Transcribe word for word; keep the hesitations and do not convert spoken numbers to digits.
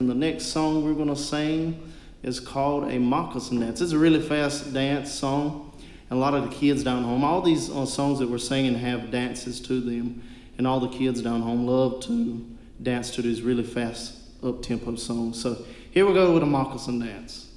And the next song we're going to sing is called a moccasin dance. It's a really fast dance song, and a lot of the kids down home, all these uh, songs that we're singing have dances to them, and all the kids down home love to dance to these really fast up-tempo songs. So here we go with a moccasin dance.